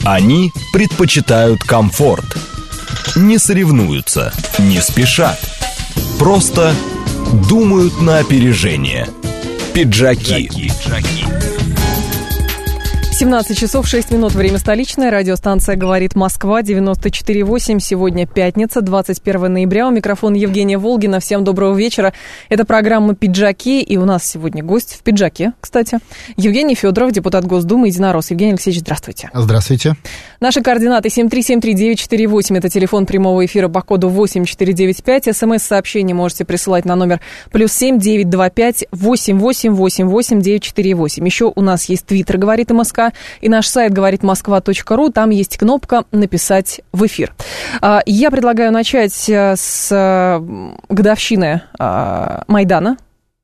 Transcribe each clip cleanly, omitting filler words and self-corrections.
Они предпочитают комфорт. Не соревнуются, не спешат. Просто думают на опережение. Пиджаки. 17 часов 6 минут, время столичное. Радиостанция «Говорит Москва», 94,8. Сегодня пятница, 21 ноября. У микрофона Евгения Волгина. Всем доброго вечера. Это программа «Пиджаки». И у нас сегодня гость в пиджаке, кстати. Евгений Федоров, депутат Госдумы, единорос. Евгений Алексеевич, здравствуйте. Здравствуйте. Наши координаты 7373948. Это телефон прямого эфира по коду 8495. СМС-сообщение можете присылать на номер +7 925 8888 948. Еще у нас есть твиттер «Говорит МСК». И наш сайт говоритмосква.ру, там есть кнопка «Написать в эфир». Я предлагаю начать с годовщины Майдана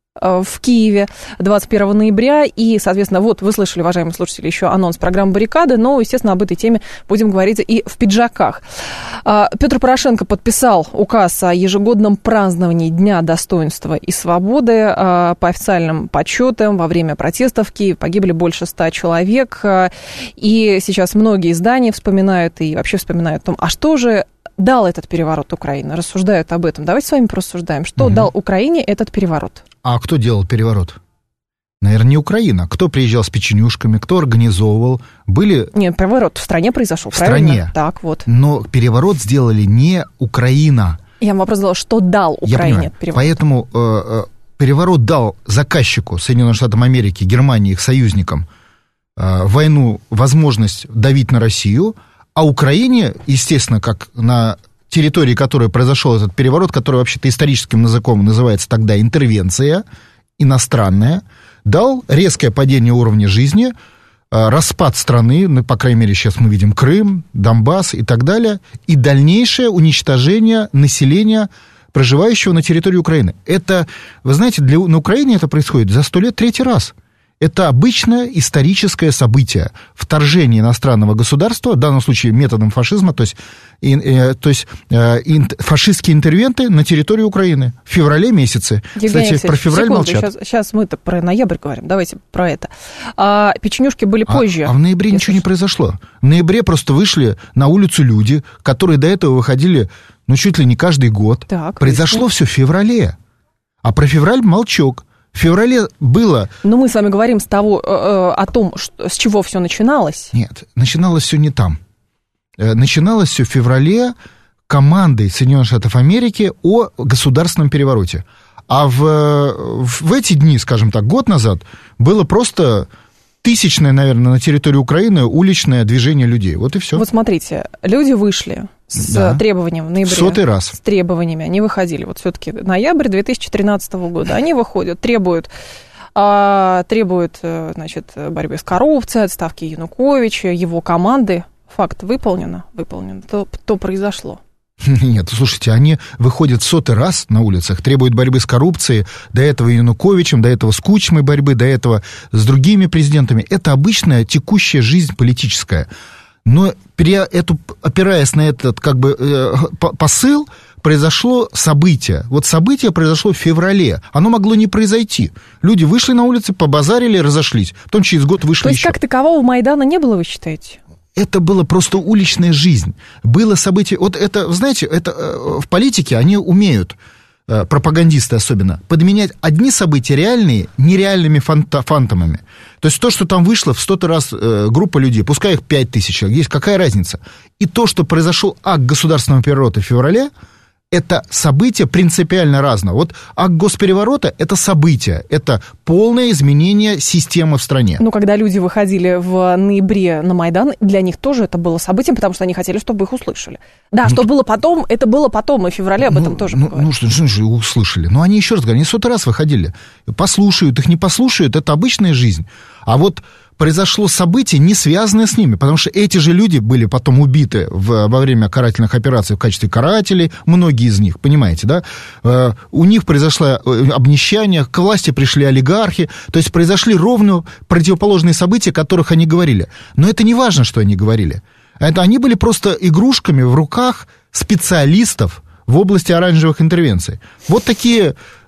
в Киеве 21 ноября. И, соответственно, вот вы слышали, уважаемые слушатели, еще анонс программы «Баррикады», но, естественно, об этой теме будем говорить и в пиджаках. Петр Порошенко подписал указ о ежегодном праздновании Дня достоинства и свободы. По официальным подсчетам, во время протестов в Киеве погибли больше 100 человек. И сейчас многие издания вспоминают и вообще вспоминают о том, а что же дал этот переворот Украине? Рассуждают об этом. Давайте с вами порассуждаем. Что дал Украине этот переворот? А кто делал переворот? Наверное, не Украина. Кто приезжал с печенюшками, кто организовывал? Были... Нет, переворот в стране произошел, в правильно? Стране. Так, вот. Но переворот сделали не Украина. Я вам вопрос задала, что дал Украине этот переворот? Поэтому переворот дал заказчику, Соединенным Штатам Америки, Германии, их союзникам, войну, возможность давить на Россию, а Украине, естественно, как на территории которой произошел этот переворот, который вообще-то историческим языком называется тогда интервенция иностранная, дал резкое падение уровня жизни, распад страны, ну, по крайней мере, сейчас мы видим Крым, Донбасс и так далее, и дальнейшее уничтожение населения, проживающего на территории Украины. Это, вы знаете, на Украине это происходит за 100 лет третий раз. Это обычное историческое событие. Вторжение иностранного государства, в данном случае методом фашизма, то есть фашистские интервенты на территории Украины в феврале месяце. Евгений, кстати, про февраль молчат. Сейчас мы-то про ноябрь говорим, давайте про это. Печенюшки были позже. А в ноябре ничего не произошло. В ноябре просто вышли на улицу люди, которые до этого выходили, ну, чуть ли не каждый год. Так, произошло все в феврале. А про февраль молчок. В феврале было... Но мы с вами говорим о том, с чего все начиналось. Нет, начиналось все не там. Начиналось все в феврале командой Соединенных Штатов Америки о государственном перевороте. А в эти дни, скажем так, год назад, было просто тысячное, наверное, на территории Украины уличное движение людей. Вот и все. Вот смотрите, люди вышли с требованием в ноябре. 100-й раз. С требованиями. Они выходили. Вот все-таки ноябрь 2013 года. Они выходят, требуют, значит, борьбы с коррупцией, отставки Януковича, его команды. Факт выполнено. То произошло. Нет, слушайте, они выходят в 100-й раз на улицах, требуют борьбы с коррупцией, до этого Януковичем, до этого с Кучмой борьбы, до этого с другими президентами. Это обычная текущая жизнь политическая. Но опираясь на этот как бы посыл, произошло событие. Вот событие произошло в феврале. Оно могло не произойти. Люди вышли на улицы, побазарили, разошлись. Потом через год вышли еще. То есть как такового Майдана не было, вы считаете? Это была просто уличная жизнь. Было событие... Вот это, знаете, это в политике они умеют, пропагандисты особенно, подменять одни события реальные нереальными фантомами. То есть то, что там вышло в 100-й раз группа людей, пускай их 5000 человек, есть какая разница? И то, что произошел акт государственного переворота в феврале, это событие принципиально разное. Вот акт госпереворота – это событие, это полное изменение системы в стране. Ну, когда люди выходили в ноябре на Майдан, для них тоже это было событием, потому что они хотели, чтобы их услышали. Да, что было потом, это было потом, и в феврале об этом тоже поговорили. Ну, что же услышали? Ну, они еще раз говорю, они 100-й раз выходили. Послушают, их не послушают, это обычная жизнь. А вот произошло событие, не связанное с ними, потому что эти же люди были потом убиты во время карательных операций в качестве карателей, многие из них, понимаете, да? У них произошло обнищание, к власти пришли олигархи, то есть произошли ровно противоположные события, о которых они говорили. Но это не важно, что они говорили. Это они были просто игрушками в руках специалистов в области оранжевых интервенций. Вот такие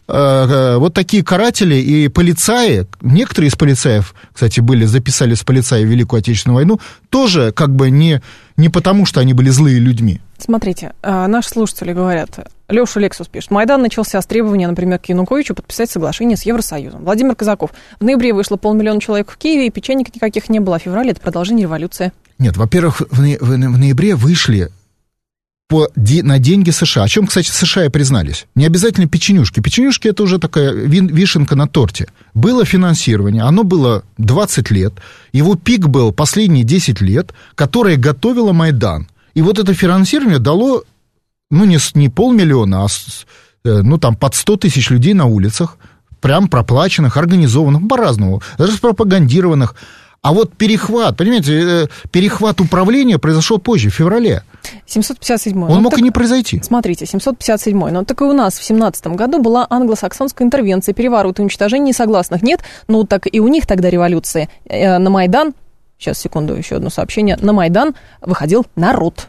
вот такие каратели и полицаи, некоторые из полицаев, кстати, записались в полицаи в Великую Отечественную войну, тоже как бы не потому, что они были злые людьми. Смотрите, наши слушатели говорят, Леша Лексус пишет, Майдан начался с требования, например, к Януковичу подписать соглашение с Евросоюзом. Владимир Казаков, в ноябре вышло 500 000 человек в Киеве, и печенек никаких не было, а в феврале это продолжение революции. Нет, во-первых, в ноябре вышли на деньги США, о чем, кстати, США и признались. Не обязательно печенюшки. Печенюшки — это уже такая вишенка на торте. Было финансирование, оно было 20 лет, его пик был последние 10 лет, которое готовило Майдан. И вот это финансирование дало, не 500 000, там под 100 000 людей на улицах, прям проплаченных, организованных, по-разному, даже пропагандированных. А вот перехват управления произошел позже, в феврале. 757-й. Он мог и не произойти. Смотрите, 757-й. Но так и у нас в 17 году была англосаксонская интервенция, переворот и уничтожение несогласных. Нет, так и у них тогда революция. На Майдан, сейчас, секунду, еще одно сообщение, на Майдан выходил народ.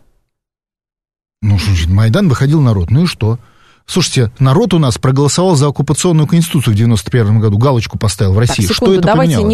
Майдан выходил народ, ну и что? Слушайте, народ у нас проголосовал за оккупационную конституцию в 91 году, галочку поставил в России. Так, секунду, что это давайте поменяло? Не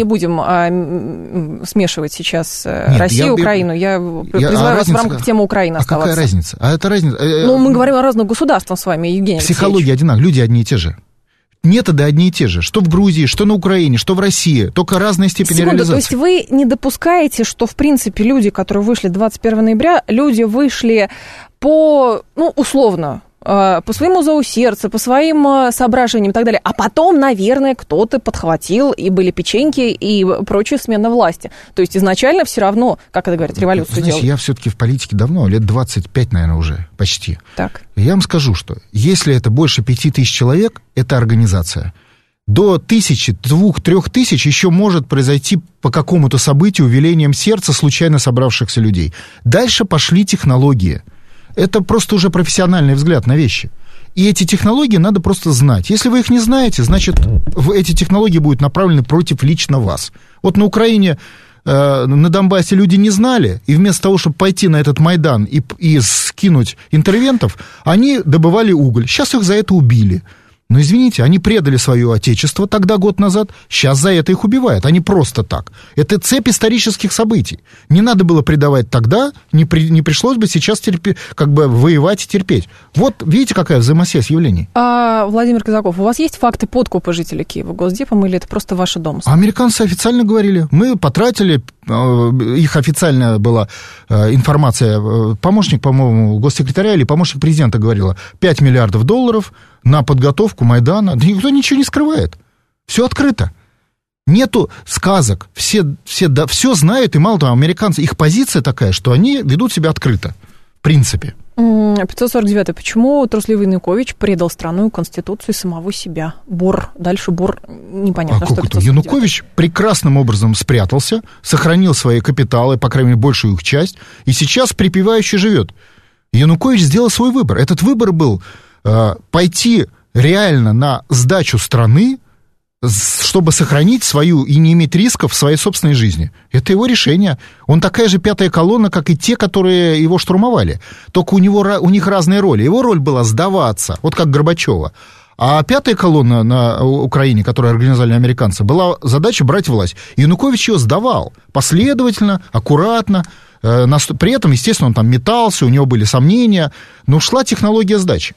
будем смешивать сейчас Россию и Украину. Я призываю вас в рамках темы Украины оставаться. Какая разница? Это разница. Мы говорим о разных государствах с вами, Евгений Алексеевич. Психология одинаковая, люди одни и те же. Методы одни и те же. Что в Грузии, что на Украине, что в России. Только разная степень реализации. То есть вы не допускаете, что, в принципе, люди, которые вышли 21 ноября, люди вышли по, условно, по своему зову сердца, по своим соображениям и так далее. А потом, наверное, кто-то подхватил, и были печеньки, и прочая смена власти. То есть изначально все равно, как это говорят, революцию делали. Я все-таки в политике давно, лет 25, наверное, уже, почти. Так. Я вам скажу, что если это больше 5000 человек, это организация. До 1000, 2, 3000 еще может произойти по какому-то событию велением сердца случайно собравшихся людей. Дальше пошли технологии. Это просто уже профессиональный взгляд на вещи. И эти технологии надо просто знать. Если вы их не знаете, значит, эти технологии будут направлены против лично вас. Вот на Украине, на Донбассе люди не знали, и вместо того, чтобы пойти на этот Майдан и скинуть интервентов, они добывали уголь. Сейчас их за это убили. Но, извините, они предали свое отечество тогда, год назад, сейчас за это их убивают, а не просто так. Это цепь исторических событий. Не надо было предавать тогда, не пришлось бы сейчас воевать и терпеть. Вот видите, какая взаимосвязь явлений. Владимир Казаков, у вас есть факты подкупа жителей Киева Госдепом, или это просто ваши домыслы? Американцы официально говорили, мы потратили, их официальная была информация, помощник, по-моему, госсекретаря или помощник президента говорила, $5 миллиардов на подготовку Майдана. Да никто ничего не скрывает. Все открыто. Нету сказок. Все знают, и мало того, американцы, их позиция такая, что они ведут себя открыто. В принципе. 549. Почему трусливый Янукович предал страну и конституцию самого себя? Дальше непонятно, что это. Янукович прекрасным образом спрятался, сохранил свои капиталы, по крайней мере, большую их часть, и сейчас припевающе живет. Янукович сделал свой выбор. Этот выбор был пойти реально на сдачу страны, чтобы сохранить свою и не иметь рисков в своей собственной жизни. Это его решение. Он такая же пятая колонна, как и те, которые его штурмовали. Только у них разные роли. Его роль была сдаваться, вот как Горбачева. А пятая колонна на Украине, которую организовали американцы, была задача брать власть. Янукович ее сдавал последовательно, аккуратно. При этом, естественно, он там метался, у него были сомнения, но шла технология сдачи.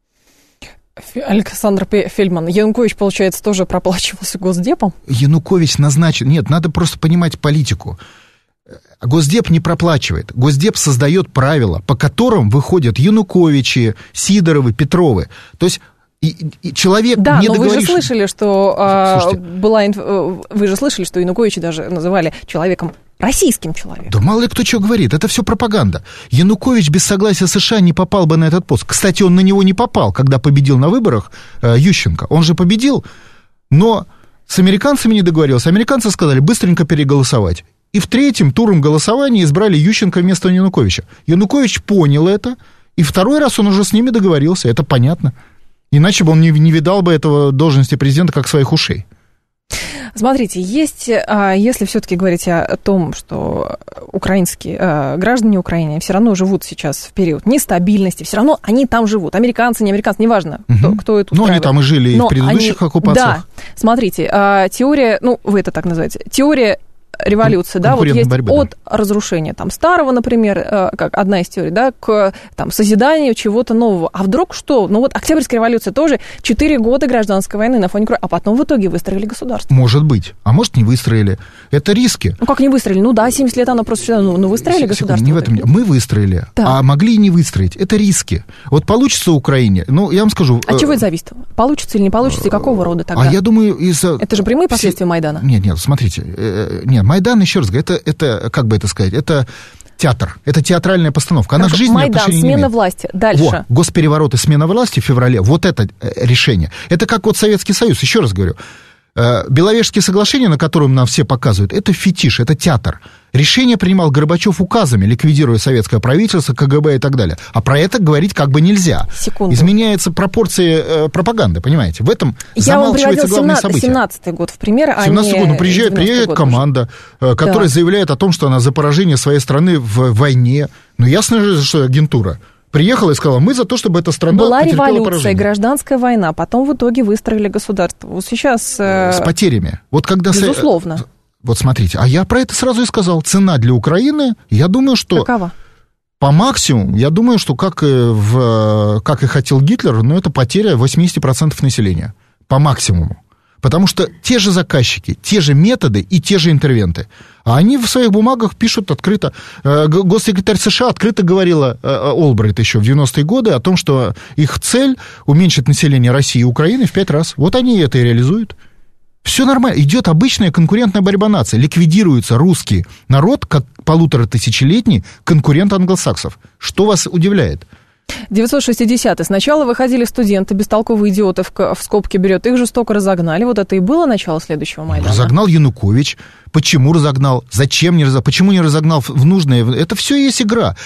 Александр Фельдман, Янукович, получается, тоже проплачивался Госдепом? Янукович назначен... Нет, надо просто понимать политику. Госдеп не проплачивает. Госдеп создает правила, по которым выходят Януковичи, Сидоровы, Петровы. То есть и человек да, не договорившись... Да, но вы же слышали, что вы же слышали, что Януковича даже называли человеком, российским человеком. Да мало ли кто что говорит, это все пропаганда. Янукович без согласия США не попал бы на этот пост. Кстати, он на него не попал, когда победил на выборах Ющенко. Он же победил, но с американцами не договорился. Американцы сказали быстренько переголосовать. И в третьем туром голосования избрали Ющенко вместо Януковича. Янукович понял это, и второй раз он уже с ними договорился, это понятно. Иначе бы он не видал бы этого должности президента как своих ушей. Смотрите, есть, если все-таки говорить о том, что украинские граждане Украины все равно живут сейчас в период нестабильности, все равно они там живут. Американцы, не американцы, неважно, кто это устраивает. Ну, они там и жили и в предыдущих оккупациях. Да, смотрите, теория, ну, вы это так называете, теория революции, да, вот есть борьбы, от разрушения там старого, например, как одна из теорий, да, к там созиданию чего-то нового. А вдруг что? Ну вот Октябрьская революция тоже 4 года гражданской войны на фоне крови, а потом в итоге выстроили государство. Может быть, а может не выстроили. Это риски. Ну как не выстроили? Ну да, 70 лет оно просто, ну выстроили государство. Не в этом. Мы выстроили, да. А могли и не выстроить. Это риски. Вот получится в Украине, ну я вам скажу. От чего это зависит? Получится или не получится, и какого рода тогда? А я думаю, из-за... Это же прямые последствия Майдана. Нет, смотрите, нет, Майдан, еще раз говорю, это, как бы это сказать, это театр, это театральная постановка. Она к жизни Майдан, отношения не имеет. смена власти, дальше. Госпереворот и смена власти в феврале, вот это решение. Это как вот Советский Союз, еще раз говорю. Беловежские соглашения, на котором нам все показывают, это фетиш, это театр. Решение принимал Горбачев указами, ликвидируя советское правительство, КГБ и так далее. А про это говорить как бы нельзя. Секунду. Изменяются пропорции пропаганды, понимаете? В этом замалчивается главное событие. Я вам приводил 17-й год в пример, а 17-й год, ну, приезжает команда, которая заявляет о том, что она за поражение своей страны в войне. Ну, ясно же, что агентура. Приехала и сказала, мы за то, чтобы эта страна была потерпела революция, поражение. гражданская война, потом в итоге выстроили государство. Вот сейчас... С потерями. Вот когда... Безусловно. Вот смотрите, а я про это сразу и сказал. Цена для Украины, я думаю, что... Какова? По максимуму, я думаю, что как и хотел Гитлер, но это потеря 80% населения. По максимуму. Потому что те же заказчики, те же методы и те же интервенты. А они в своих бумагах пишут открыто. Госсекретарь США открыто говорила, Олбрайт еще в 90-е годы, о том, что их цель уменьшить население России и Украины в 5 раз. Вот они это и реализуют. Все нормально. Идет обычная конкурентная борьба наций. Ликвидируется русский народ как 1500-летний конкурент англосаксов. Что вас удивляет? 960-й. Сначала выходили студенты, бестолковые идиоты в скобки берет, их жестоко разогнали. Вот это и было начало следующего Майдана. Разогнал Янукович. Почему разогнал? Зачем не разогнал? Почему не разогнал в нужное? Это все есть игра.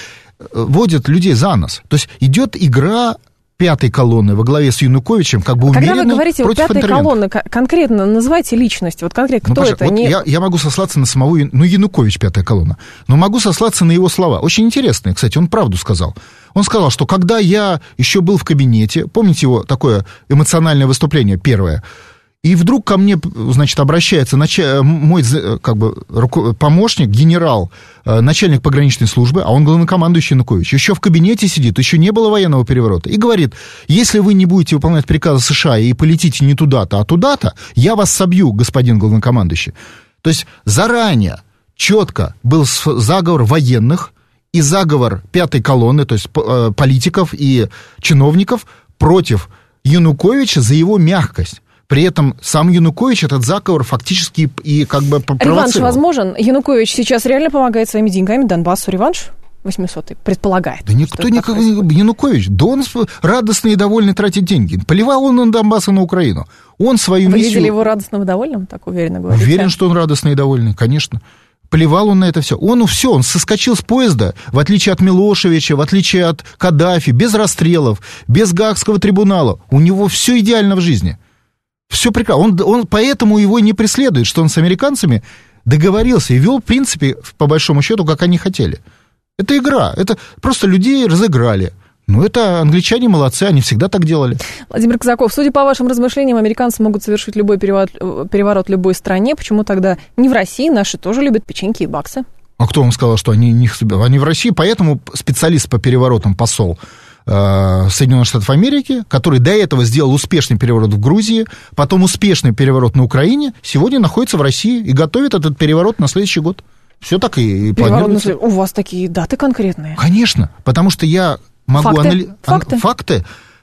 Водят людей за нос. То есть идет игра пятой колонны во главе с Януковичем, как бы умеренной. Когда вы говорите о пятой колонны, конкретно называйте личность. Вот конкретно кто это? Вот я могу сослаться на самого... Ну, Янукович пятая колонна. Но могу сослаться на его слова. Очень интересные, кстати, он правду сказал. Он сказал, что когда я еще был в кабинете, помните его такое эмоциональное выступление первое, и вдруг ко мне, значит, обращается мой как бы помощник, генерал, начальник пограничной службы, а он главнокомандующий Янукович, еще в кабинете сидит, еще не было военного переворота, и говорит, если вы не будете выполнять приказы США и полетите не туда-то, а туда-то, я вас собью, господин главнокомандующий. То есть заранее четко был заговор военных и заговор пятой колонны, то есть политиков и чиновников против Януковича за его мягкость. При этом сам Янукович этот заговор фактически и как бы провоцировал. Реванш возможен? Янукович сейчас реально помогает своими деньгами Донбассу. Реванш 800-й предполагает. Да никто никак не... Янукович, да он радостный и довольный тратит деньги. Поливал он на Донбасс и на Украину. Он свою миссию... Вы видели его радостным и довольным? Так уверенно говорите? Уверен, что он радостный и довольный, конечно. Плевал он на это все. Он соскочил с поезда, в отличие от Милошевича, в отличие от Каддафи, без расстрелов, без Гаагского трибунала. У него все идеально в жизни. Все прекрасно. Он поэтому его не преследует, что он с американцами договорился и вел, в принципе, по большому счету, как они хотели. Это игра. Это просто людей разыграли. Ну, это англичане молодцы, они всегда так делали. Владимир Казаков, судя по вашим размышлениям, американцы могут совершить любой переворот в любой стране. Почему тогда не в России? Наши тоже любят печеньки и баксы. А кто вам сказал, что они в России? Поэтому специалист по переворотам, посол Соединенных Штатов Америки, который до этого сделал успешный переворот в Грузии, потом успешный переворот на Украине, сегодня находится в России и готовит этот переворот на следующий год. Все так и планируется. У вас такие даты конкретные? Конечно, потому что я могу... Факты.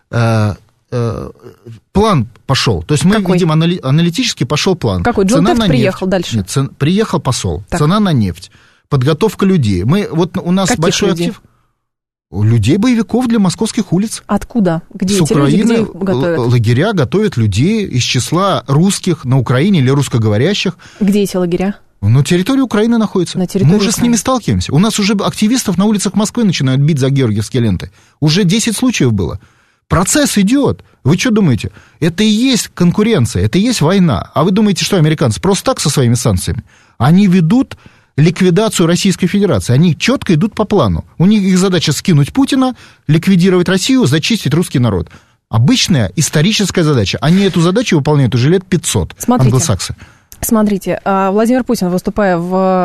План пошел. То есть мы видим аналитически пошел план. Какой? Джон Тефт приехал дальше? Нет, приехал посол. Так. Цена на нефть. Подготовка людей. У нас каких большой людей? Актив. Людей, боевиков для московских улиц. Откуда? Где с эти Украины люди? Где их готовят? Лагеря готовят людей из числа русских на Украине или русскоговорящих. Где эти лагеря? На территории Украины находятся. Мы уже с ними сталкиваемся. У нас уже активистов на улицах Москвы начинают бить за георгиевские ленты. Уже 10 случаев было. Процесс идет. Вы что думаете? Это и есть конкуренция, это и есть война. А вы думаете, что американцы просто так со своими санкциями? Они ведут ликвидацию Российской Федерации. Они четко идут по плану. У них их задача скинуть Путина, ликвидировать Россию, зачистить русский народ. Обычная историческая задача. Они эту задачу выполняют уже лет 500, англосаксы. Смотрите, Владимир Путин, выступая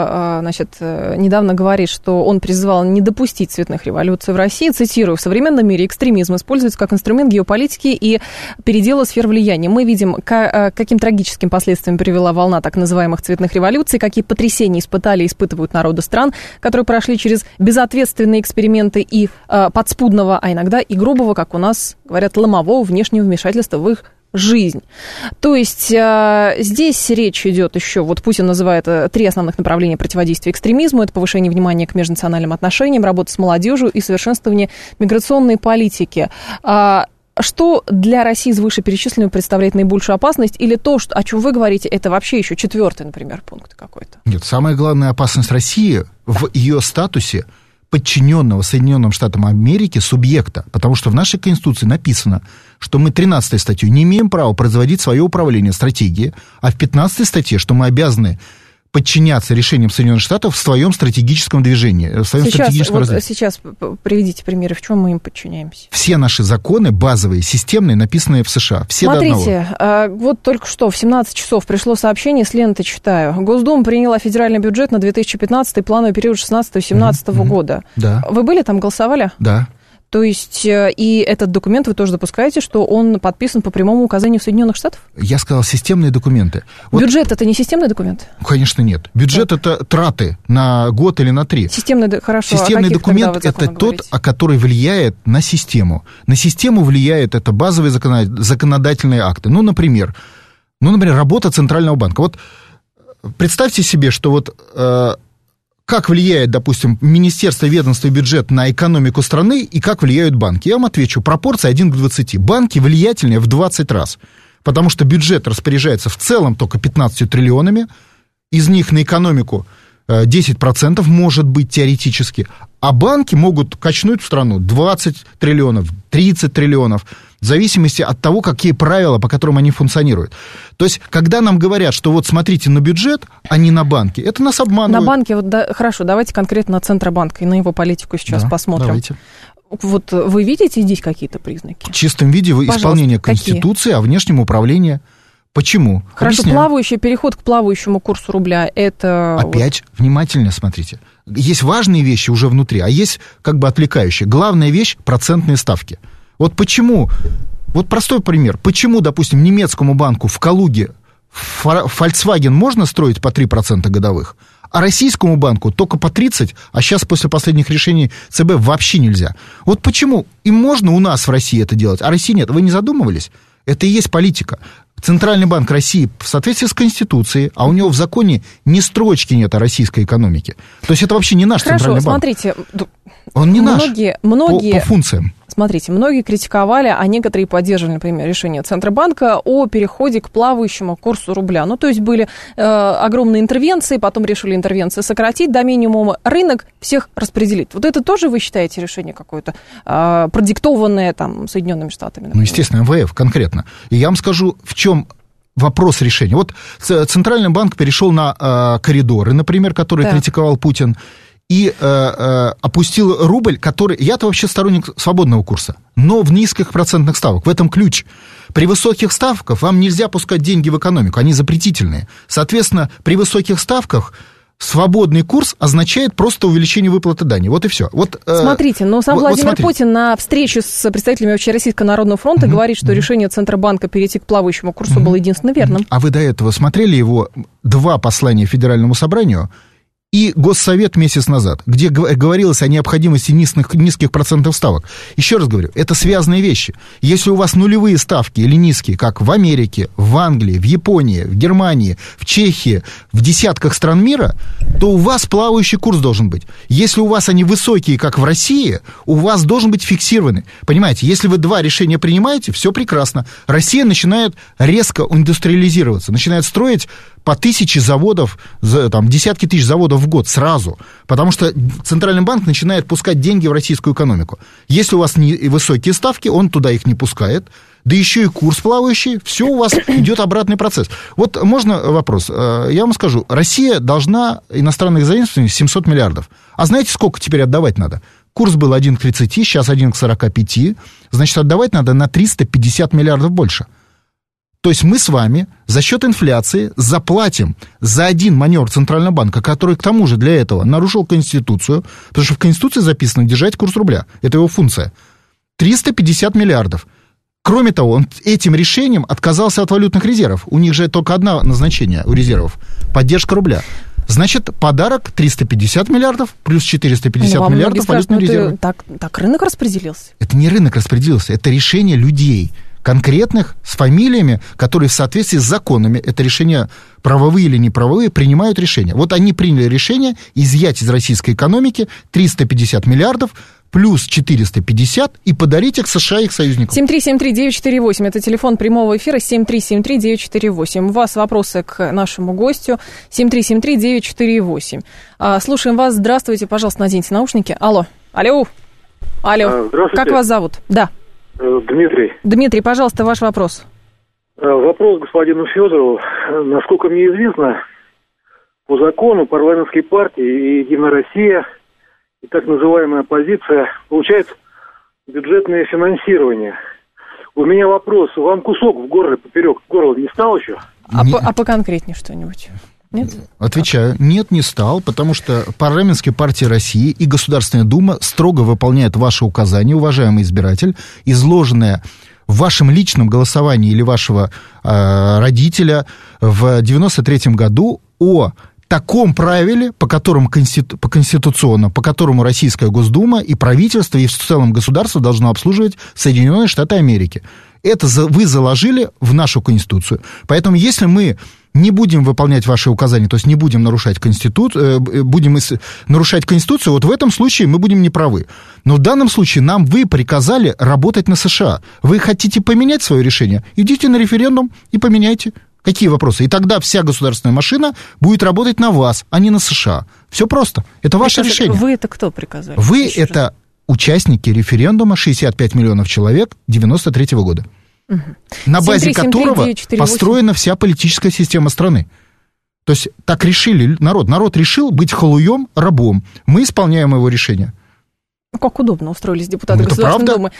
недавно говорит, что он призывал не допустить цветных революций в России. Цитирую: в современном мире экстремизм используется как инструмент геополитики и передела сфер влияния. Мы видим, каким трагическим последствиям привела волна так называемых цветных революций, какие потрясения испытали и испытывают народы стран, которые прошли через безответственные эксперименты и подспудного, а иногда и грубого, как у нас говорят, ломового внешнего вмешательства в их жизнь. То есть здесь речь идет еще, вот Путин называет 3 основных направления противодействия экстремизму: это повышение внимания к межнациональным отношениям, работа с молодежью и совершенствование миграционной политики. Что для России из вышеперечисленного представляет наибольшую опасность, или то, о чем вы говорите, это вообще еще 4-й, например, пункт какой-то? Нет, самая главная опасность России в ее статусе подчиненного Соединенным Штатам Америки субъекта, потому что в нашей Конституции написано, что мы 13-й статьей не имеем права производить свое управление стратегией, а в 15-й статье, что мы обязаны подчиняться решениям Соединенных Штатов в своем стратегическом движении, в своем стратегическом развитии. Сейчас приведите примеры, в чем мы им подчиняемся. Все наши законы, базовые, системные, написанные в США. Все Смотрите, до одного. Вот только что в 17 часов пришло сообщение, с ленты читаю. Госдума приняла федеральный бюджет на 2015 плановый период 16-17 года. Да. Вы были там, голосовали? Да. То есть, и этот документ вы тоже допускаете, что он подписан по прямому указанию Соединенных Штатов? Я сказал, системные документы. Бюджет – это не системный документ? Конечно, нет. Бюджет – это траты на год или на 3. Хорошо. Системный документ – это тот, который влияет на систему. На систему влияет это базовые законодательные акты. Например, работа Центрального банка. Вот представьте себе, что как влияет, допустим, министерство, ведомство и бюджет на экономику страны и как влияют банки. Я вам отвечу, пропорция 1 к 20. Банки влиятельнее в 20 раз, потому что бюджет распоряжается в целом только 15 триллионами, из них на экономику 10% может быть теоретически, а банки могут качнуть в страну 20 триллионов, 30 триллионов, в зависимости от того, какие правила, по которым они функционируют. То есть, когда нам говорят, что вот смотрите на бюджет, а не на банки, это нас обманывает. На банки, хорошо, давайте конкретно на Центробанк и на его политику сейчас посмотрим. Давайте. Вот вы видите здесь какие-то признаки? В чистом виде исполнение Конституции, о внешнем управлении. Почему? Хорошо, переход к плавающему курсу рубля, это... Опять внимательно смотрите. Есть важные вещи уже внутри, а есть как бы отвлекающие. Главная вещь – процентные ставки. Вот почему, вот простой пример, почему, допустим, немецкому банку в Калуге Volkswagen можно строить по 3% годовых, а российскому банку только по 30%, а сейчас после последних решений ЦБ вообще нельзя. Вот почему им можно у нас в России это делать, а России нет? Вы не задумывались? Это и есть политика. Центральный банк России в соответствии с Конституцией, а у него в законе ни строчки нет о российской экономике. То есть это вообще не наш Центральный банк. Смотрите, он не наш многие по функциям. Смотрите, многие критиковали, а некоторые поддерживали, например, решение Центробанка о переходе к плавающему курсу рубля. То есть были огромные интервенции, потом решили интервенции сократить до минимума, рынок всех распределить. Вот это тоже, вы считаете, решение какое-то продиктованное там Соединенными Штатами? Например? Естественно, МВФ конкретно. И я вам скажу, в чем вопрос решения. Вот Центральный банк перешел на коридоры, например, которые критиковал Путин, и опустил рубль, который... Я-то вообще сторонник свободного курса, но в низких процентных ставках. В этом ключ. При высоких ставках вам нельзя пускать деньги в экономику, они запретительные. Соответственно, при высоких ставках свободный курс означает просто увеличение выплаты дани. Вот и все. Смотрите, но сам Владимир Путин на встрече с представителями Общероссийского народного фронта говорит, что решение Центробанка перейти к плавающему курсу было единственно верным. А вы до этого смотрели его 2 послания Федеральному собранию и Госсовет месяц назад, где говорилось о необходимости низких процентов ставок? Еще раз говорю, это связанные вещи. Если у вас нулевые ставки или низкие, как в Америке, в Англии, в Японии, в Германии, в Чехии, в десятках стран мира, то у вас плавающий курс должен быть. Если у вас они высокие, как в России, у вас должен быть фиксированный. Понимаете, если вы 2 решения принимаете, все прекрасно. Россия начинает резко индустриализироваться, начинает строить по 1000 заводов, там, десятки тысяч заводов в год сразу, потому что Центральный банк начинает пускать деньги в российскую экономику. Если у вас высокие ставки, он туда их не пускает, да еще и курс плавающий, все у вас идет обратный процесс. Вот можно вопрос? Я вам скажу, Россия должна иностранных заимствований 700 миллиардов. А знаете, сколько теперь отдавать надо? Курс был 1 к 30, сейчас 1 к 45, значит, отдавать надо на 350 миллиардов больше. То есть мы с вами за счет инфляции заплатим за один маневр Центрального банка, который, к тому же, для этого нарушил Конституцию, потому что в Конституции записано держать курс рубля. Это его функция. 350 миллиардов. Кроме того, он этим решением отказался от валютных резервов. У них же только одно назначение у резервов – поддержка рубля. Значит, подарок 350 миллиардов плюс 450 миллиардов валютных резервов. Так рынок распределился? Это не рынок распределился, это решение людей конкретных, с фамилиями, которые в соответствии с законами, это решения правовые или неправовые, принимают решения. Вот они приняли решение изъять из российской экономики 350 миллиардов плюс 450 и подарить их США и их союзникам. 7373948, это телефон прямого эфира, 7373948. У вас вопросы к нашему гостю, 7373948. Слушаем вас, здравствуйте, пожалуйста, наденьте наушники. Алло. Здравствуйте. Как вас зовут? Да. Дмитрий. Дмитрий, пожалуйста, ваш вопрос. Вопрос господину Федорову. Насколько мне известно, по закону парламентской партии и «Единая Россия» и так называемая оппозиция получает бюджетное финансирование. У меня вопрос. Вам кусок в горле, поперек горла не стал еще? А поконкретнее что-нибудь? Нет? Отвечаю, нет, не стал, потому что парламентские партии России и Государственная Дума строго выполняют ваши указания, уважаемый избиратель, изложенные в вашем личном голосовании или вашего родителя в 1993 году о таком правиле, по которому конституционно, по которому Российская Госдума и правительство, и в целом государство должно обслуживать Соединенные Штаты Америки. Это вы заложили в нашу Конституцию. Поэтому если мы не будем выполнять ваши указания, то есть не будем нарушать Конституцию, вот в этом случае мы будем неправы. Но в данном случае вы приказали работать на США. Вы хотите поменять свое решение? Идите на референдум и поменяйте. Какие вопросы? И тогда вся государственная машина будет работать на вас, а не на США. Все просто. Это ваше решение. Вы это кто приказали? Вы это участники референдума, 65 миллионов человек 1993 года. Угу. На базе которого построена вся политическая система страны. То есть так решили народ. Народ решил быть халуем, рабом. Мы исполняем его решение. Как удобно устроились депутаты Государственной Думы.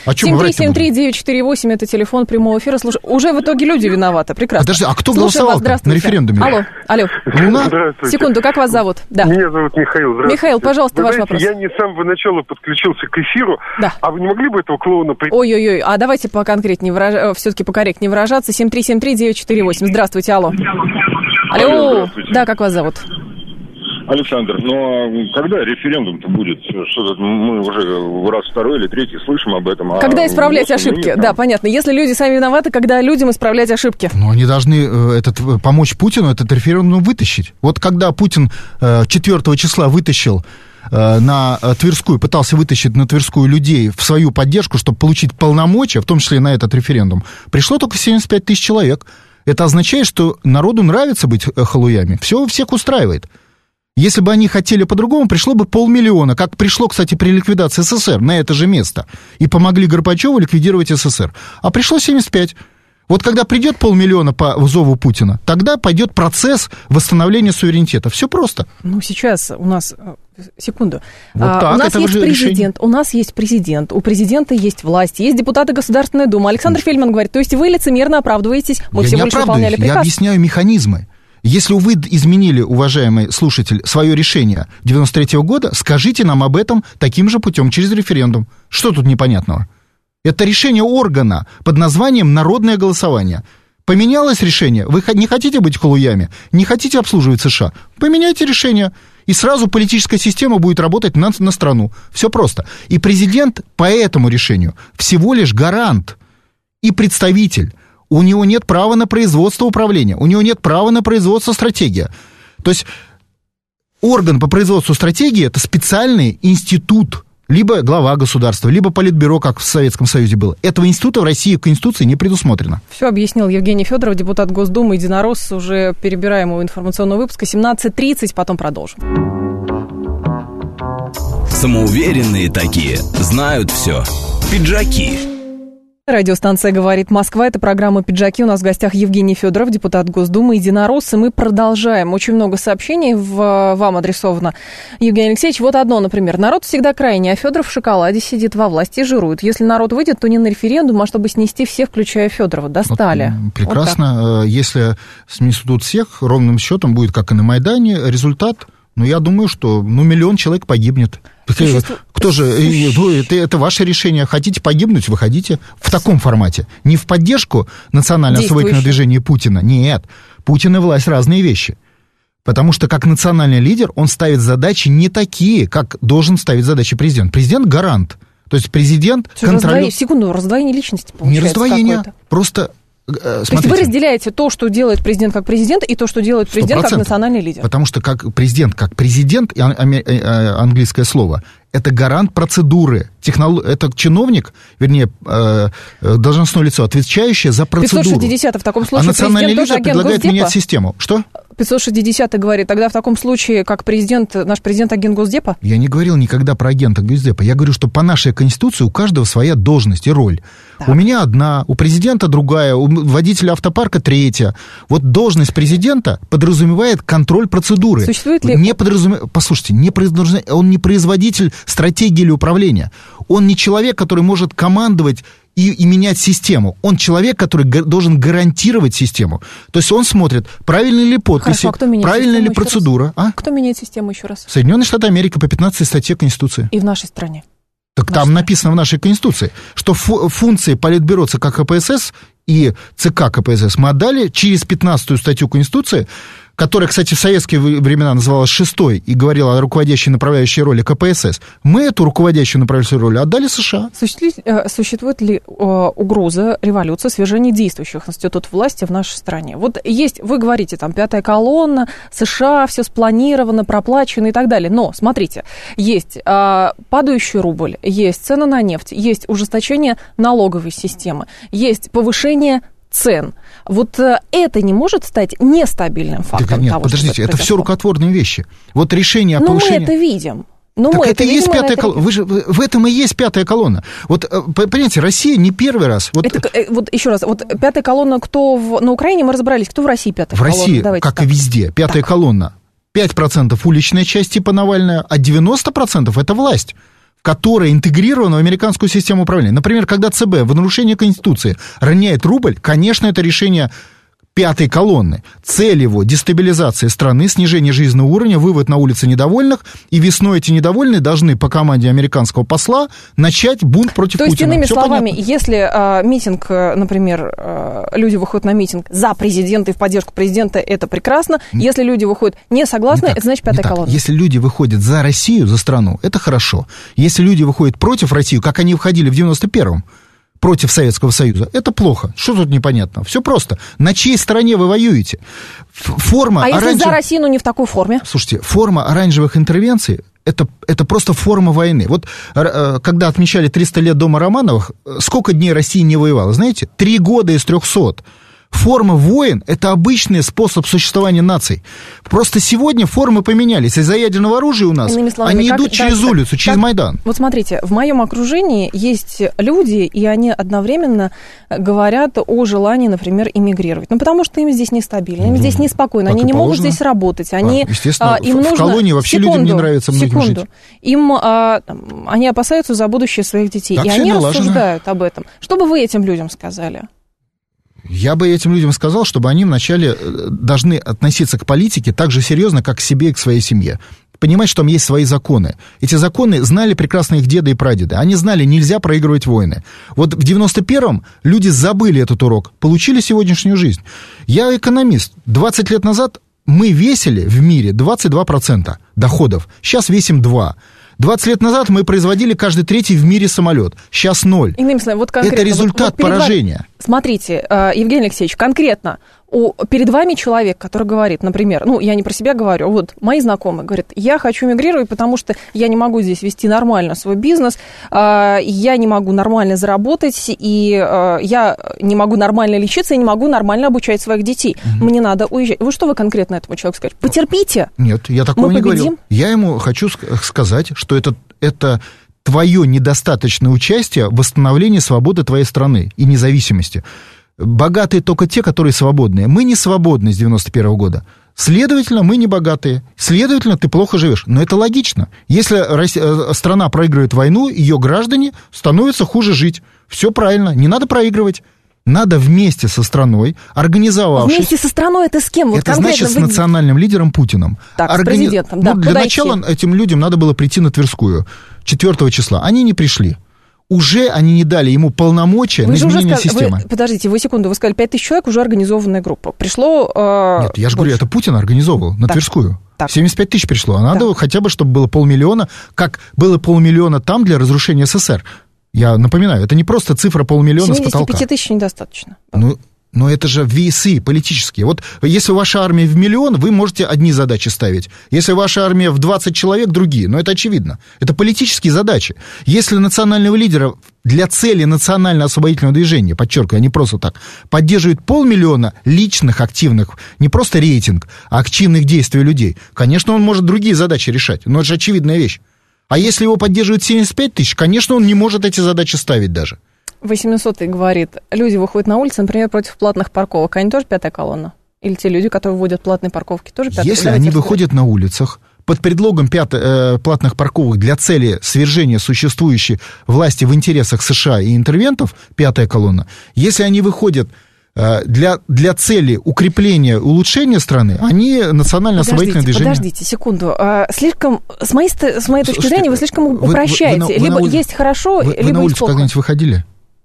7373948, это телефон прямого эфира. Слушай, уже в итоге люди виноваты. Прекрасно. Подожди, а кто голосовал на референдуме? Алло. Луна? Секунду, как вас зовут? Да. Меня зовут Михаил. Здравствуйте. Михаил, пожалуйста, ваш вопрос. Я не с самого начала подключился к эфиру. Да. А вы не могли бы этого клоуна... Ой-ой-ой, а давайте поконкретнее, все-таки покорректнее выражаться. 7373948. Здравствуйте, алло. Алло. Да, как вас зовут? Александр, когда референдум-то будет? Что-то мы уже раз второй или третий слышим об этом. Когда исправлять ошибки? Да, понятно. Если люди сами виноваты, когда людям исправлять ошибки? Они должны помочь Путину этот референдум вытащить. Вот когда Путин 4 числа вытащил на Тверскую, пытался вытащить на Тверскую людей в свою поддержку, чтобы получить полномочия, в том числе и на этот референдум, пришло только 75 тысяч человек. Это означает, что народу нравится быть халуями. Все всех устраивает. Если бы они хотели по-другому, пришло бы 500 000, как пришло, кстати, при ликвидации СССР на это же место. И помогли Горбачеву ликвидировать СССР. А пришло 75. Вот когда придет 500 000 по зову Путина, тогда пойдет процесс восстановления суверенитета. Все просто. Сейчас у нас... Секунду. Вот так, у нас есть президент, у нас есть президент, у президента есть власть, есть депутаты Государственной Думы. Александр Фельдман говорит, то есть вы лицемерно оправдываетесь, мы всего лишь выполняли приказ. Я объясняю механизмы. Если вы изменили, уважаемый слушатель, свое решение 93 года, скажите нам об этом таким же путем, через референдум. Что тут непонятного? Это решение органа под названием «Народное голосование». Поменялось решение? Вы не хотите быть халуями? Не хотите обслуживать США? Поменяйте решение. И сразу политическая система будет работать на страну. Все просто. И президент по этому решению всего лишь гарант и представитель. У него нет права на производство управления, у него нет права на производство стратегии. То есть орган по производству стратегии – это специальный институт либо глава государства, либо политбюро, как в Советском Союзе было. Этого института в России в Конституции не предусмотрено. Все объяснил Евгений Федоров, депутат Госдумы, единорос. Уже перебираем его информационного выпуска. 17:30, потом продолжим. Самоуверенные такие, знают все. Пиджаки. Радиостанция «Говорит Москва». Это программа «Пиджаки». У нас в гостях Евгений Федоров, депутат Госдумы, единорос. И мы продолжаем. Очень много сообщений вам адресовано. Евгений Алексеевич, вот одно, например. Народ всегда крайний, а Федоров в шоколаде сидит, во власти жирует. Если народ выйдет, то не на референдум, а чтобы снести всех, включая Федорова. Достали. Вот, прекрасно. Вот если снесут всех, ровным счетом будет, как и на Майдане, результат... Ну, я думаю, что 1 миллион человек погибнет. Кто же? Это ваше решение. Хотите погибнуть, выходите в таком формате. Не в поддержку национально-освободительного движения Путина. Нет. Путин и власть разные вещи. Потому что как национальный лидер он ставит задачи не такие, как должен ставить задачи президент. Президент гарант. То есть президент контролирует... Секунду, раздвоение личности получается. Не раздвоение, какое-то. просто... То есть вы разделяете то, что делает президент как президент, и то, что делает президент 100%. Как национальный лидер. Потому что как президент, английское слово, это гарант процедуры. Это чиновник, вернее, должностное лицо, отвечающее за процедуру. 560 в таком случае национальный президент тоже лидер агент предлагает Госдепа? менять систему. Что? 560 говорит, тогда в таком случае, как президент, наш президент агент Госдепа? Я не говорил никогда про агента Госдепа. Я говорю, что по нашей Конституции у каждого своя должность и роль. Так. У меня одна, у президента другая, у водителя автопарка третья. Вот должность президента подразумевает контроль процедуры. Существует ли... Послушайте, он не производитель стратегии или управления. Он не человек, который может командовать и менять систему. Он человек, который должен гарантировать систему. То есть он смотрит, правильные ли подписи, правильная ли процедура. Кто меняет систему еще раз? Соединенные Штаты Америки по 15 статье Конституции. И в нашей стране? Так там написано в нашей Конституции, что функции Политбюро ЦК КПСС и ЦК КПСС мы отдали через 15-ю статью Конституции, которая, кстати, в советские времена называлась 6-й и говорила о руководящей направляющей роли КПСС. Мы эту руководящую направляющую роль отдали США. Существует ли угроза революции, свержения действующих институтов власти в нашей стране? Вот есть, вы говорите, там, 5-я колонна, США, все спланировано, проплачено и так далее. Но, смотрите, есть падающий рубль, есть цены на нефть, есть ужесточение налоговой системы, есть повышение цен. Вот это не может стать нестабильным фактором нет, того, подождите, что это все рукотворные вещи. Вот решение о повышении... Но мы это видим. Так это и есть 5-я колонна. В этом и есть 5-я колонна. Вот, понимаете, Россия не первый раз. Вот еще раз, вот 5-я колонна, кто на Украине, мы разобрались, кто в России 5-я колонна? В России, давайте как так. И везде, 5-я колонна. 5% уличная часть типа Навальная, а 90% это власть, которая интегрирована в американскую систему управления. Например, когда ЦБ в нарушение Конституции роняет рубль, конечно, это решение 5-й колонны. Цель его – дестабилизация страны, снижение жизненного уровня, вывод на улицы недовольных, и весной эти недовольные должны по команде американского посла начать бунт против Путина. То есть, иными словами, понятно? Если митинг, например, люди выходят на митинг за президента и в поддержку президента, это прекрасно. Если люди выходят не согласны, это значит 5-я колонна. Если люди выходят за Россию, за страну, это хорошо. Если люди выходят против России, как они выходили в 91-м, против Советского Союза, это плохо. Что тут непонятно? Все просто. На чьей стороне вы воюете? Форма если за Россию, но не в такой форме? Слушайте, форма оранжевых интервенций это просто форма войны. Вот когда отмечали 300 лет дома Романовых, сколько дней Россия не воевала? Знаете, 3 года из 300. Форма войн – это обычный способ существования наций. Просто сегодня формы поменялись. Из-за ядерного оружия у нас они идут через улицу, через Майдан. Вот смотрите, в моем окружении есть люди, и они одновременно говорят о желании, например, эмигрировать. Ну, потому что им здесь нестабильно, им здесь неспокойно, они не могут здесь работать. Они, естественно, им в нужно... колонии вообще людям не нравится многим жить. Они опасаются за будущее своих детей, так и они рассуждают об этом. Что бы вы этим людям сказали? Я бы этим людям сказал, чтобы они вначале должны относиться к политике так же серьезно, как к себе и к своей семье. Понимать, что там есть свои законы. Эти законы знали прекрасно их деды и прадеды. Они знали, нельзя проигрывать войны. Вот в 91-м люди забыли этот урок, получили сегодняшнюю жизнь. Я экономист. 20 лет назад мы весили в мире 22% доходов. Сейчас весим 2%. 20 лет назад мы производили каждый третий в мире самолет. Сейчас 0. Вот это результат поражения. Смотрите, Евгений Алексеевич, конкретно перед вами человек, который говорит, например, я не про себя говорю, вот мои знакомые говорят, я хочу эмигрировать, потому что я не могу здесь вести нормально свой бизнес, я не могу нормально заработать, и я не могу нормально лечиться, и не могу нормально обучать своих детей. Мне надо уезжать. Что вы конкретно этому человеку скажете? Потерпите. Нет, я такого не говорил. Я ему хочу сказать, что это твое недостаточное участие в восстановлении свободы твоей страны и независимости. Богатые только те, которые свободные. Мы не свободны с 91 года. Следовательно, мы не богатые. Следовательно, ты плохо живешь. Но это логично. Если страна проигрывает войну, ее граждане становятся хуже жить. Все правильно, не надо проигрывать. Надо вместе со страной, организовавшись... Вместе со страной это с кем? Это значит с национальным лидером Путиным. Так, с президентом, да. Для начала этим людям надо было прийти на Тверскую 4 числа. Они не пришли. Уже они не дали ему полномочия на изменение системы. Подождите, вы секунду, вы сказали, 5000 человек, уже организованная группа. Пришло... Нет, я же говорю, это Путин организовывал на Тверскую. Так. 75 тысяч пришло, а надо хотя бы, чтобы было 500 000, как было 500 000 там для разрушения СССР. Я напоминаю, это не просто цифра 500 000 с потолка. 75 тысяч недостаточно. Но это же весы политические. Вот если ваша армия в 1 000 000, вы можете одни задачи ставить. Если ваша армия в 20 человек, другие. Но это очевидно. Это политические задачи. Если национального лидера для цели национально-освободительного движения, подчеркиваю, а не просто так, поддерживает 500 000 личных, активных, не просто рейтинг, а активных действий людей, конечно, он может другие задачи решать. Но это же очевидная вещь. А если его поддерживает 75 тысяч, конечно, он не может эти задачи ставить даже. 800-й говорит, люди выходят на улицу, например, против платных парковок. Они тоже пятая колонна? Или те люди, которые вводят платные парковки, тоже пятая колонна? Если они выходят на улицах под предлогом платных парковок для цели свержения существующей власти в интересах США и интервентов, пятая колонна, если они выходят для цели укрепления, улучшения страны, они национально-освободительное движение. Подождите секунду. Слишком, с моей точки зрения, вы слишком упрощаете. Либо есть хорошо, либо есть плохо. Вы на улицу когда-нибудь выходили?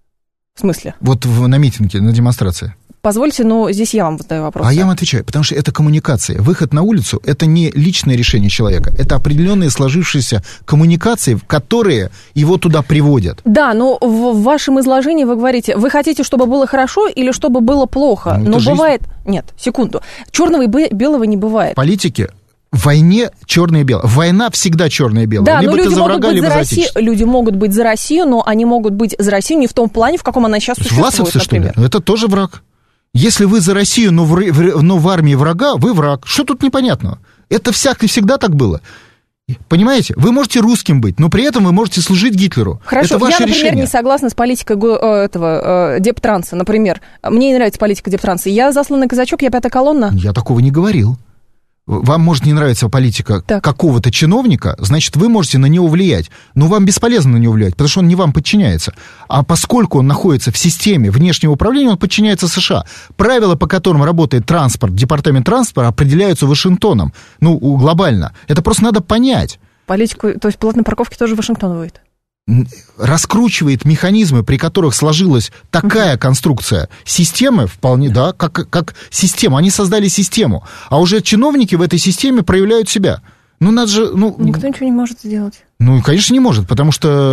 В смысле? Вот на митинге, на демонстрации. Позвольте, но здесь я вам задаю вопрос. А я вам отвечаю, потому что это коммуникация. Выход на улицу – это не личное решение человека, это определенные сложившиеся коммуникации, которые его туда приводят. Да, но в вашем изложении вы говорите, вы хотите, чтобы было хорошо или чтобы было плохо. Но бывает... Нет, секунду. Черного и белого не бывает. Политики... В войне черное и белое. Война всегда черное и белое. Да, либо ты за врага, либо за отечество. Люди могут быть за Россию, но они могут быть за Россию не в том плане, в каком она сейчас существует, власовцы, например. Что ли? Это тоже враг. Если вы за Россию, но в армии врага, вы враг. Что тут непонятного? Это всегда так было. Понимаете? Вы можете русским быть, но при этом вы можете служить Гитлеру. Хорошо, это ваше я, например, решение. Не согласна с политикой Дептранса, например. Мне не нравится политика Дептранса. Я засланный казачок, я пятая колонна. Я такого не говорил. Вам может не нравиться политика какого-то чиновника, значит, вы можете на него влиять. Но вам бесполезно на него влиять, потому что он не вам подчиняется. А поскольку он находится в системе внешнего управления, он подчиняется США. Правила, по которым работает департамент транспорта, определяются Вашингтоном. Глобально. Это просто надо понять. Политику, то есть платные парковки тоже Вашингтон вводит? Раскручивает механизмы, при которых сложилась такая конструкция системы, вполне, да, как система. Они создали систему, а уже чиновники в этой системе проявляют себя. Надо же... Никто ничего не может сделать. Конечно, не может, потому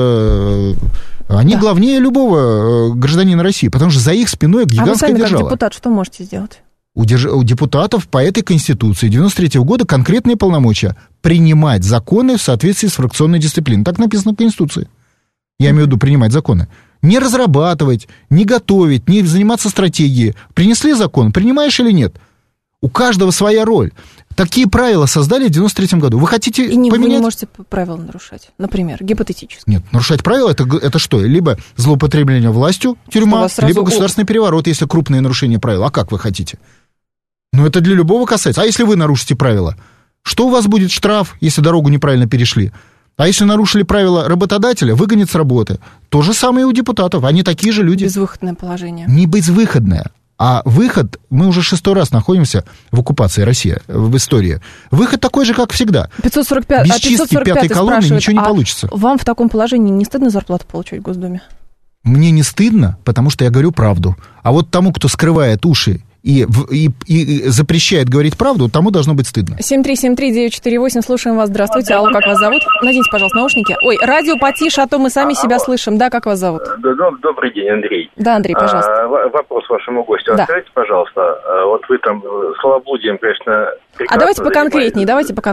что они главнее любого гражданина России, потому что за их спиной гигантская держава. А вы сами как депутат что можете сделать? У депутатов по этой Конституции 93-го года конкретные полномочия принимать законы в соответствии с фракционной дисциплиной. Так написано в Конституции. Я имею в виду принимать законы. Не разрабатывать, не готовить, не заниматься стратегией. Принесли закон, принимаешь или нет? У каждого своя роль. Такие правила создали в 93-м году. Вы хотите поменять? Вы не можете правила нарушать, например, гипотетически. Нет, нарушать правила это что? Либо злоупотребление властью, тюрьма, либо государственный переворот, если крупные нарушения правил. А как вы хотите? Это для любого касается. А если вы нарушите правила? Что у вас будет штраф, если дорогу неправильно перешли? А если нарушили правила работодателя, выгонят с работы. То же самое и у депутатов. Они такие же люди. Безвыходное положение. Не безвыходное. А выход, мы уже 6-й раз находимся в оккупации России, в истории. Выход такой же, как всегда. 545, без чистки пятой колонны ничего не получится. Вам в таком положении не стыдно зарплату получать в Госдуме? Мне не стыдно, потому что я говорю правду. А вот тому, кто скрывает уши и запрещает говорить правду, тому должно быть стыдно. 7373948, слушаем вас. Здравствуйте. Алло, как вас зовут? Наденьте, пожалуйста, наушники. Ой, радио потише, а то мы сами себя слышим. Да, как вас зовут? Добрый день, Андрей. Да, Андрей, пожалуйста. Вопрос вашему гостю. Да. Скажите, пожалуйста, вот вы там словоблудием, конечно... А давайте поконкретнее.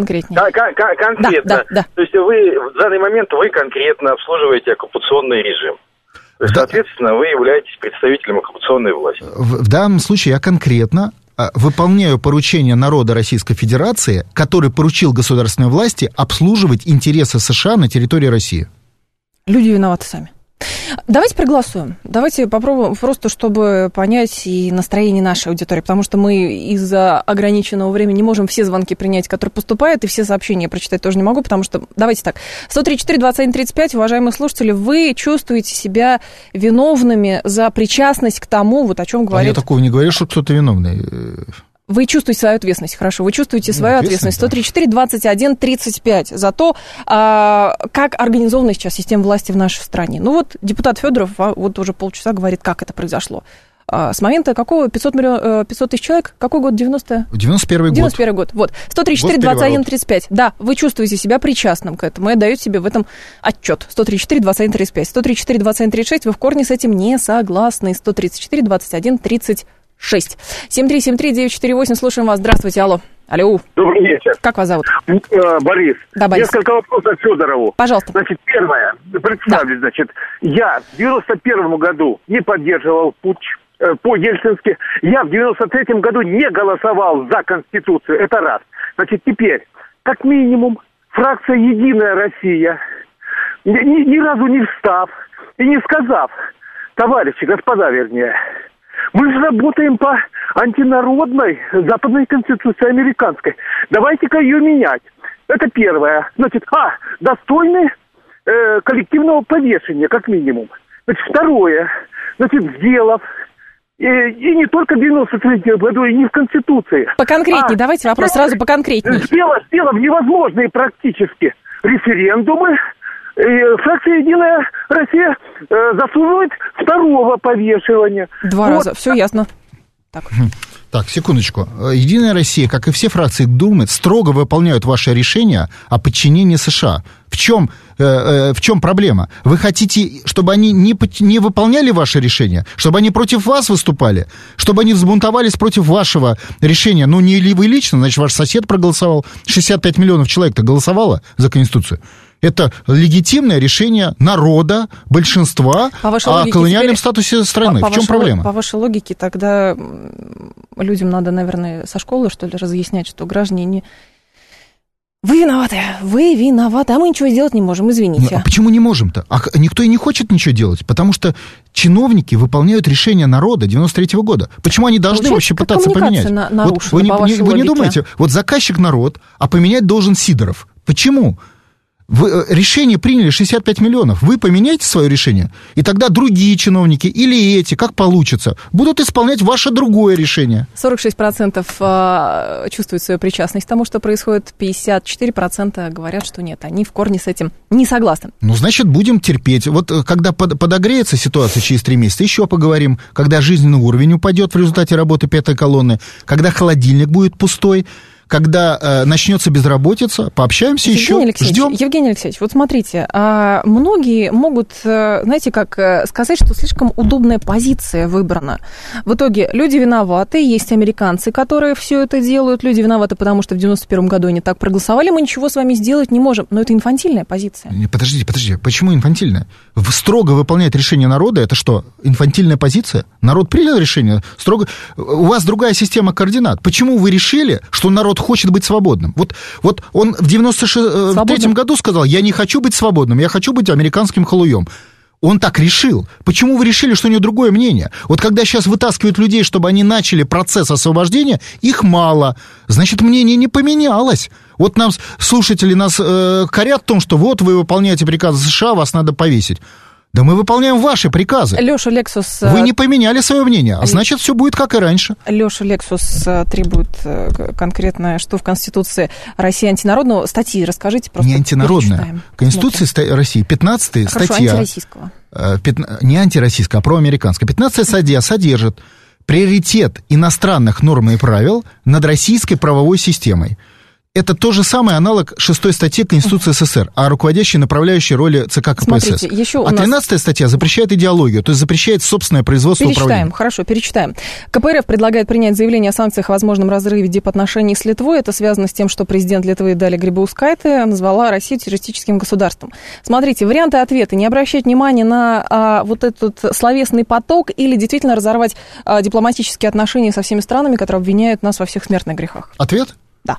Конкретно. Да. То есть вы в данный момент конкретно обслуживаете оккупационный режим. То есть, соответственно, вы являетесь представителем оккупационной власти. В данном случае я конкретно выполняю поручение народа Российской Федерации, который поручил государственной власти обслуживать интересы США на территории России. Люди виноваты сами. Давайте проголосуем. Давайте попробуем просто, чтобы понять и настроение нашей аудитории, потому что мы из-за ограниченного времени не можем все звонки принять, которые поступают, и все сообщения прочитать тоже не могу, потому что, давайте так, 134-21-35, уважаемые слушатели, вы чувствуете себя виновными за причастность к тому, вот о чем говорит... Я такого не говорю, что кто-то виновный. Вы чувствуете свою ответственность, хорошо, вы чувствуете свою ответственность. 134-21-35 за то, как организована сейчас система власти в нашей стране. Ну вот депутат Федоров вот уже полчаса говорит, как это произошло. С момента какого? 500 тысяч человек? Какой год? 91-й год. 91-й год. Вот. 134-21-35. Да, вы чувствуете себя причастным к этому и отдаете себе в этом отчет. 134-21-35. 134-21-36. Вы в корне с этим не согласны. 134-21-36. 7373948, слушаем вас. Здравствуйте, алло. Алло. Добрый вечер. Как вас зовут? Борис. Да, Борис. Несколько вопросов Федорову. Пожалуйста. Значит, первое. Представлю, значит, я в 91 году не поддерживал путч по-ельцински. Я в 93 году не голосовал за Конституцию. Это раз. Значит, теперь, как минимум, фракция «Единая Россия», ни разу не встав и не сказав, товарищи, господа, вернее, мы же работаем по антинародной западной конституции американской. Давайте-ка ее менять. Это первое. Значит, достойны коллективного повешения, как минимум. Значит, второе. Значит, сделав, и не только в 93-м году, и не в Конституции. Поконкретнее, давайте вопрос сразу поконкретнее. Сделав невозможные практически референдумы, фракция «Единая Россия» заслуживает второго повешивания. Два раза, все ясно. Так, секундочку. «Единая Россия», как и все фракции Думы, строго выполняют ваше решение о подчинении США. В чем проблема? Вы хотите, чтобы они не выполняли ваше решение? Чтобы они против вас выступали? Чтобы они взбунтовались против вашего решения? Ну, не ли вы лично, значит, ваш сосед проголосовал. 65 миллионов человек-то голосовало за Конституцию. Это легитимное решение народа, большинства о колониальном статусе страны. В чем проблема? По вашей логике, тогда людям надо, наверное, со школы, что ли, разъяснять, что граждане не... Вы виноваты, а мы ничего сделать не можем, извините. А почему не можем-то? Никто и не хочет ничего делать, потому что чиновники выполняют решение народа 93-го года. Почему они должны вообще пытаться поменять? Вы не думаете, вот заказчик народ, а поменять должен Сидоров. Почему? Вы решение приняли 65 миллионов. Вы поменяете свое решение, и тогда другие чиновники или эти, как получится, будут исполнять ваше другое решение. 46% чувствуют свою причастность к тому, что происходит. 54% говорят, что нет, они в корне с этим не согласны. Ну, значит, будем терпеть. Вот когда подогреется ситуация через 3 месяца, еще поговорим. Когда жизненный уровень упадет в результате работы пятой колонны, когда холодильник будет пустой, когда начнется безработица, пообщаемся еще, ждем. Евгений Алексеевич, вот смотрите, многие могут, знаете, как сказать, что слишком удобная позиция выбрана. В итоге люди виноваты, есть американцы, которые все это делают, люди виноваты, потому что в 91 году они так проголосовали, мы ничего с вами сделать не можем, но это инфантильная позиция. Подождите, почему инфантильная? Строго выполнять решение народа, это что, инфантильная позиция? Народ принял решение, строго... У вас другая система координат. Почему вы решили, что народ хочет быть свободным? Вот он в 93-м году сказал, я не хочу быть свободным, я хочу быть американским халуем. Он так решил. Почему вы решили, что у него другое мнение? Вот когда сейчас вытаскивают людей, чтобы они начали процесс освобождения, их мало. Значит, мнение не поменялось. Вот нам слушатели корят в том, что вот вы выполняете приказы США, вас надо повесить. Да мы выполняем ваши приказы. Леша Лексус... Вы не поменяли свое мнение, а значит, все будет как и раньше. Леша Лексус требует конкретно, что в Конституции России антинародного. Статьи расскажите, просто. Не антинародная. Конституция России, 15-я статья. Антироссийского. Не антироссийская, а проамериканская. 15-я статья содержит приоритет иностранных норм и правил над российской правовой системой. Это то же самое аналог 6 статьи Конституции СССР о руководящей и направляющей роли ЦК КПСС. А 13 статья запрещает идеологию, то есть запрещает собственное производство управления. Хорошо, перечитаем. КПРФ предлагает принять заявление о санкциях о возможном разрыве дипотношений с Литвой. Это связано с тем, что президент Литвы Даля Грибаускайте назвала Россию террористическим государством. Смотрите, варианты ответа. Не обращать внимания на вот этот словесный поток или действительно разорвать дипломатические отношения со всеми странами, которые обвиняют нас во всех смертных грехах? Ответ? Да.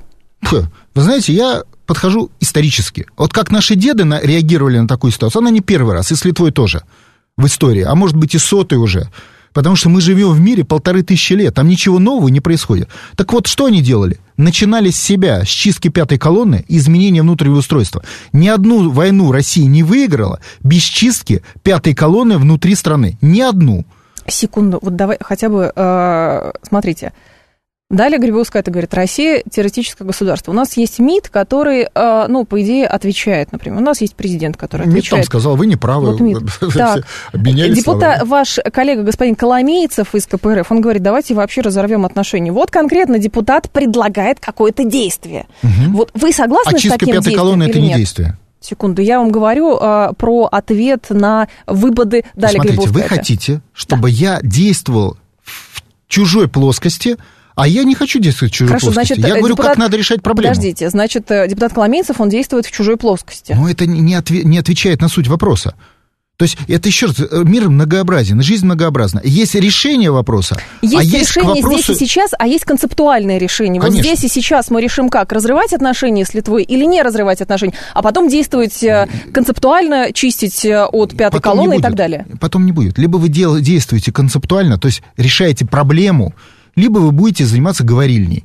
Вы знаете, я подхожу исторически. Вот как наши деды реагировали на такую ситуацию, она не первый раз, и с Литвой тоже в истории, а может быть и 100-й уже. Потому что мы живем в мире 1500 лет, там ничего нового не происходит. Так вот, что они делали? Начинали с себя, с чистки 5-й колонны, изменения внутреннего устройства. Ни одну войну Россия не выиграла без чистки 5-й колонны внутри страны. Ни одну. Секунду, вот давай хотя бы, смотрите. Далее Грибаускайте говорит, Россия террористическое государство. У нас есть МИД, который, по идее, отвечает, например. У нас есть президент, который отвечает. МИД там сказал, вы не правы. Вот так. Депутат, ваш коллега, господин Коломейцев из КПРФ, он говорит, давайте вообще разорвем отношения. Вот конкретно депутат предлагает какое-то действие. Угу. Вот вы согласны с таким действием? А чистка 5-й колонны это не действие. Секунду, я вам говорю про ответ на выводы Даля Грибаускайте. Смотрите, вы хотите, чтобы я действовал в чужой плоскости, а я не хочу действовать в чужой плоскости. Я говорю, как надо решать проблему. Подождите, значит, депутат Коломейцев, он действует в чужой плоскости. Но это не отвечает на суть вопроса. То есть, это еще раз, мир многообразен, жизнь многообразна. Есть решение вопроса. Есть решение здесь и сейчас, а есть концептуальное решение. Конечно. Вот здесь и сейчас мы решим как, разрывать отношения с Литвой или не разрывать отношения, а потом действовать концептуально, чистить от 5-й колонны и так далее. Потом не будет. Либо вы действуете концептуально, то есть решаете проблему, либо вы будете заниматься говорильней.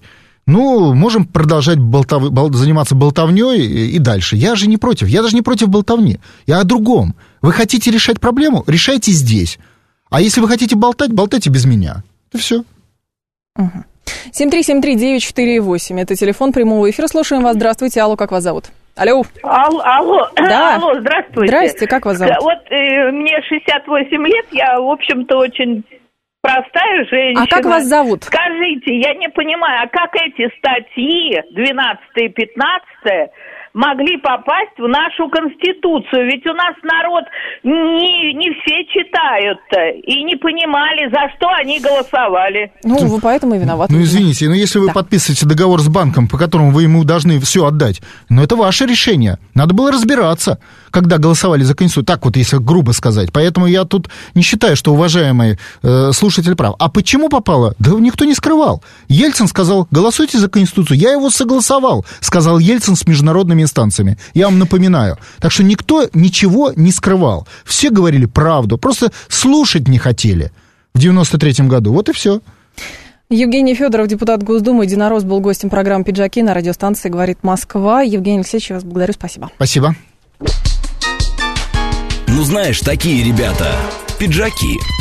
Можем продолжать заниматься болтовней и дальше. Я же не против. Я даже не против болтовни. Я о другом. Вы хотите решать проблему? Решайте здесь. А если вы хотите болтать, болтайте без меня. Это все. 7373948. Это телефон прямого эфира. Слушаем вас. Здравствуйте. Алло, как вас зовут? Алло. Алло. Да. Алло, здравствуйте. Здрасте, как вас зовут? Вот мне 68 лет, я, в общем-то, очень... простая женщина. А как вас зовут? Скажите, я не понимаю, а как эти статьи 12 и 15 могли попасть в нашу Конституцию? Ведь у нас народ не все читают-то и не понимали, за что они голосовали. Вы поэтому и виноваты. Извините, если вы подписываете договор с банком, по которому вы ему должны все отдать, это ваше решение. Надо было разбираться, когда голосовали за Конституцию. Так вот, если грубо сказать. Поэтому я тут не считаю, что уважаемый слушатель прав. А почему попало? Да никто не скрывал. Ельцин сказал, голосуйте за Конституцию. Я его согласовал, сказал Ельцин с международными инстанциями. Я вам напоминаю. Так что никто ничего не скрывал. Все говорили правду, просто слушать не хотели в 93-м году. Вот и все. Евгений Федоров, депутат Госдумы, единорос, был гостем программы «Пиджаки» на радиостанции «Говорит Москва». Евгений Алексеевич, я вас благодарю, спасибо. Спасибо. Знаешь, такие ребята, пиджаки.